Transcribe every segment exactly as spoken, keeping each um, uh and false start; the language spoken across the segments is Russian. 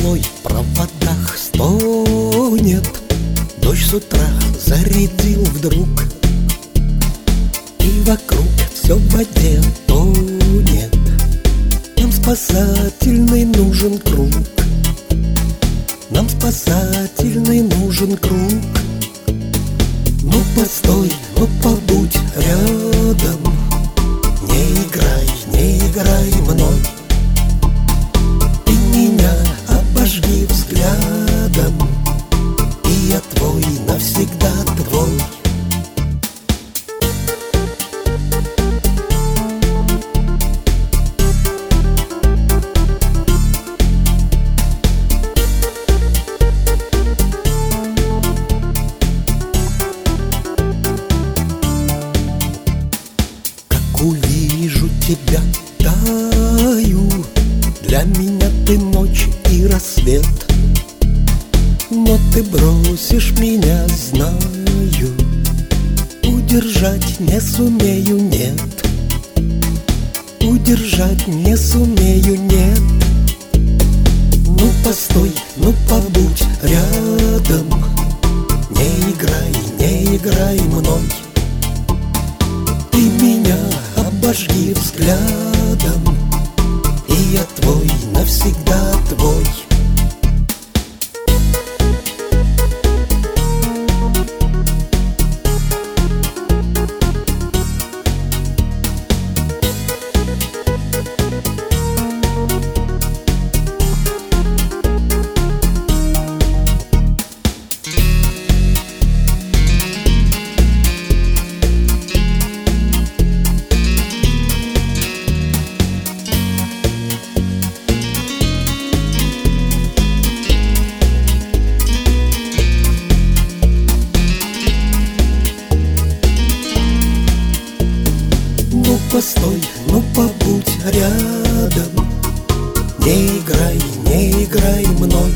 злой в проводах стонет. Дождь с утра зарядил вдруг, и вокруг все в воде тонет. Нам спасательный нужен круг, нам спасательный нужен круг. Ну постой, ну побудь рядом, не играй, не играй мной. Ты меня обожги взглядом, и я твой, навсегда твой. Увижу тебя, таю. Для меня ты ночь и рассвет. Но ты бросишь меня, знаю. Удержать не сумею, нет. Удержать не сумею, нет. Ну постой, ну побудь рядом, не играй, не играй мной. Ты меня обожги взглядом, и я твой, навсегда твой. Ну постой, ну побудь рядом, не играй, не играй мной.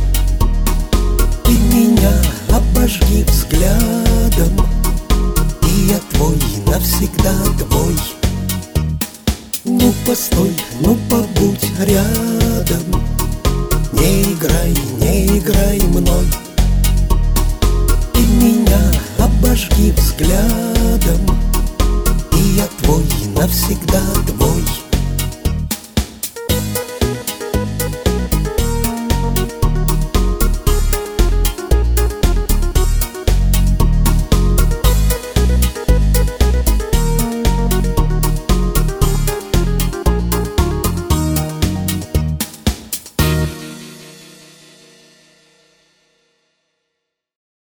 Ты меня обожги взглядом, и я твой, навсегда твой. Ну постой, ну побудь рядом, не играй, не играй мной. Ты меня обожги взглядом, и я твой, навсегда твой.